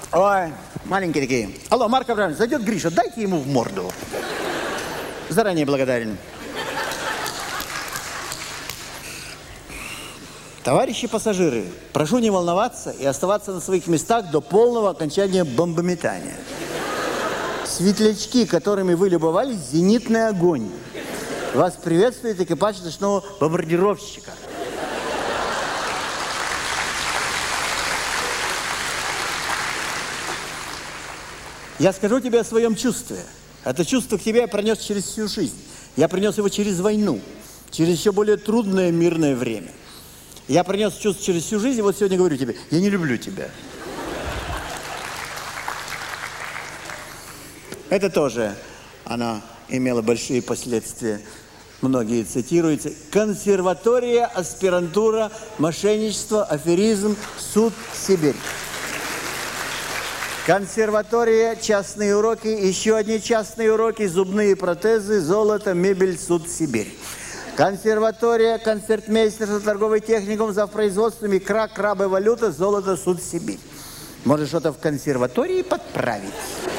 Ой, маленькие такие. Алло, Марк Абрамович, зайдет Гриша, дайте ему в морду. Заранее благодарен. Товарищи пассажиры, прошу не волноваться и оставаться на своих местах до полного окончания бомбометания. Светлячки, которыми вы любовались, зенитный огонь. Вас приветствует экипаж ночного бомбардировщика. Я скажу тебе о своем чувстве. Это чувство к тебе я пронес через всю жизнь. Я принес его через войну, через еще более трудное мирное время. Я пронес чувство через всю жизнь, и вот сегодня говорю тебе, я не люблю тебя. Это тоже, она имела большие последствия. Многие цитируются. Консерватория, аспирантура, мошенничество, аферизм, суд, Сибирь. Консерватория, частные уроки, еще одни частные уроки, зубные протезы, золото, мебель, суд, Сибирь. Консерватория, концертмейстерство, торговый техникум, завпроизводством, икра, крабы, валюта, золото, суд, Сибирь. Может, что-то в консерватории подправить?